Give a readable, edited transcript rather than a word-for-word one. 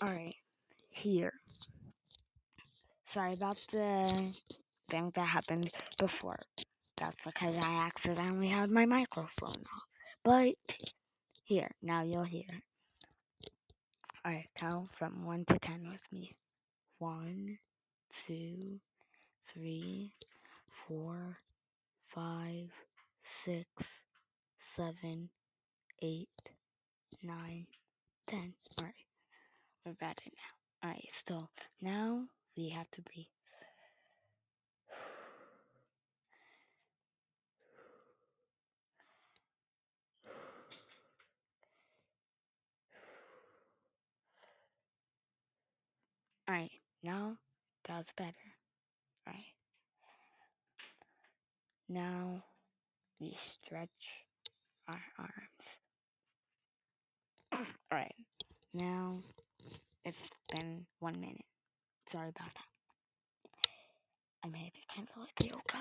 Alright, here. Sorry about the thing that happened before. That's because I accidentally had my microphone off. But here, now you'll hear. Alright, count from 1 to 10 with me. 1, 2, 3, 4, 5, 6, 7, 8, 9, 10. Alright, we're at it now. Alright, so now we have to breathe. Alright, now that's better. Alright, now we stretch our arms. Alright, now it's been 1 minute. Sorry about that. I made it kind of like yoga.